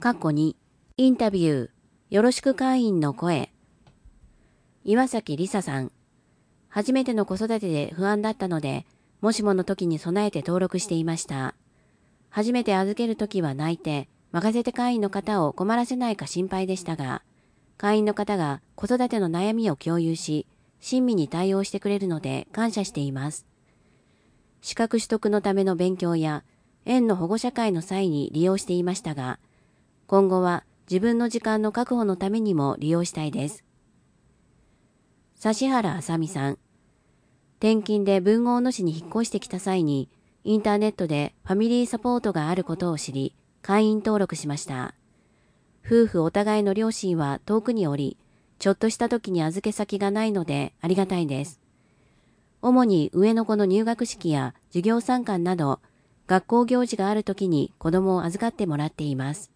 2、インタビュー、よろしく会員の声。岩崎りささん。初めての子育てで不安だったので、もしもの時に備えて登録していました。初めて預ける時は泣いて、任せて会員の方を困らせないか心配でしたが、会員の方が子育ての悩みを共有し、親身に対応してくれるので感謝しています。資格取得のための勉強や、園の保護者会の際に利用していましたが、今後は自分の時間の確保のためにも利用したいです。指原あさみさん。転勤で豊後大野市に引っ越してきた際に、インターネットでファミリーサポートがあることを知り、会員登録しました。夫婦お互いの両親は遠くにおり、ちょっとした時に預け先がないのでありがたいです。主に上の子の入学式や授業参観など、学校行事がある時に子供を預かってもらっています。